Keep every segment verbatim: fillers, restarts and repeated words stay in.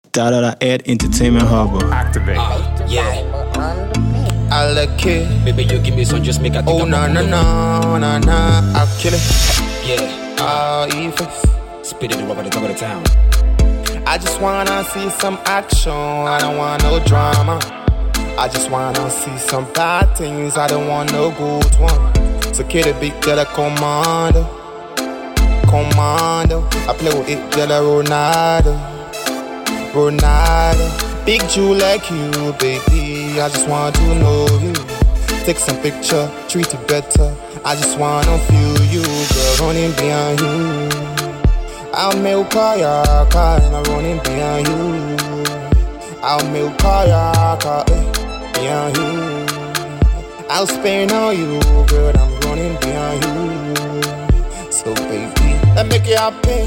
Da da da Ed Entertainment Harbor. Activate. Uh, yeah. I like it. Baby, you give me some, just make a think Oh, na na na na na. I'll kill it. Yeah. Ah, uh, Spit it over the top of the town. I just wanna see some action. I don't want no drama. I just wanna see some bad things. I don't want no good one. So kill the beat, de la commando. Commando. I play with it, de la Ronaldo. Ronaldo. Big Jew like you, baby. I just want to know you. Take some picture, treat it better. I just wanna feel you, girl, running behind you. I'll milk your car and I'm running behind you. I'll milk your car eh, behind you. I'll spend on you, girl, I'm running behind you. So baby, let me make it happen.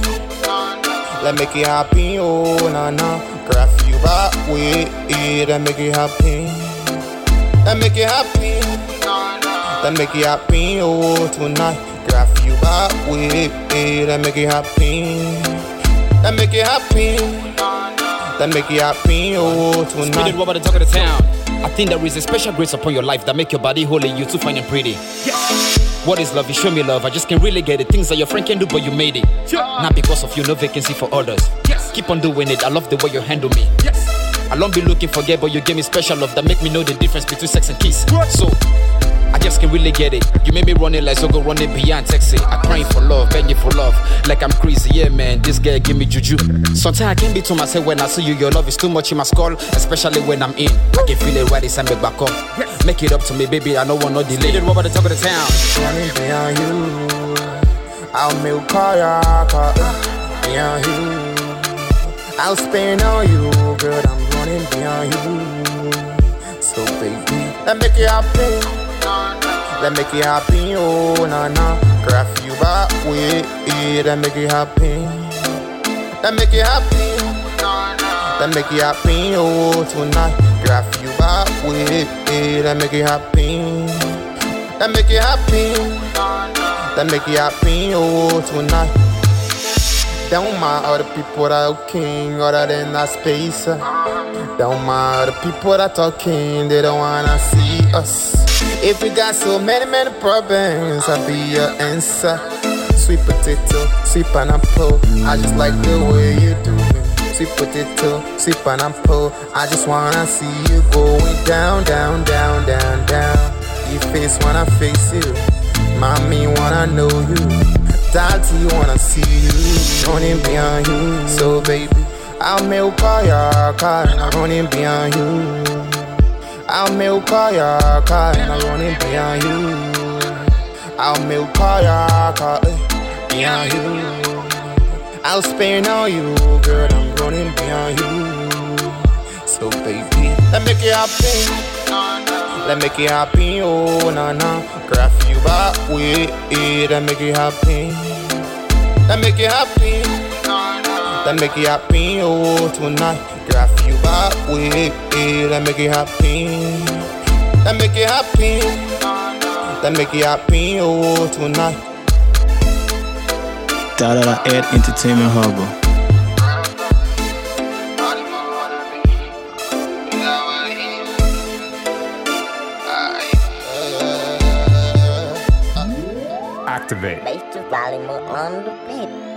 Let me make it happen, oh na na. Grab you back with it, let me make it happen. Let me make it happen. Let me make it happen, oh tonight. Grab you back with it, let me make it happen. Let me make it happen. Let me make it happen, oh tonight. Spit it over the top of the town. I think there is a special grace upon your life that make your body holy, you too fine and pretty. Yes. What is love? You show me love. I just can't really get it. Things that your friend can do, but you made it. Yeah. Not because of you, no vacancy for others. Yes. Keep on doing it. I love the way you handle me. Yes. I don't be looking for gay, but you gave me special love that make me know the difference between sex and kiss. What? So I just can't really get it. You made me run it like so go run it beyond sexy. I crying for love, begging for love. Like I'm crazy, yeah man, this girl give me juju. Sometimes I can't be to myself when I see you. Your love is too much in my skull, especially when I'm in. I can feel it right inside me back up. Yes. Make it up to me, baby, I don't want no delay. Spit it over the top of the town. Running behind you. I'll milk your car behind you. I'll spend on you, girl, I'm running behind you. So baby, let me make it happen. Let me make it happen, oh na na. Grab you back with it, let me make it happen. Let me make it happen. Let me make it happen, oh tonight. Grab you back with it, let me make it happen. Let me make it happen. Let me make it happen, oh tonight. Don't mind all the people that are king, other than that space. Don't mind all the people that talking, they don't wanna see us. If we got so many, many problems, I'll be your answer. Sweet potato, sweet pineapple, I just like the way you do it. Sweet potato, sweet pineapple, I just wanna see you going down, down, down, down, down. You face when I face you, mommy wanna know you. Daddy wanna see you, running behind you. So baby, I'll milk your car and I'm running behind you. I'll milk your car and I'm running behind you. I'll milk your car eh, behind you. I'll spend on you, girl, I'm running behind you. So baby, let me make it happen. Let me make it happen, oh na na. Grab you back with it, let me make it happen. Let me make it happen. Let me make it happen, oh tonight. Grab you back with it, let me make it happen. Let me make it happen. Let me make it happen, oh tonight. Da da da Ed Entertainment Harbor. Activate. Bass to volume on the beat.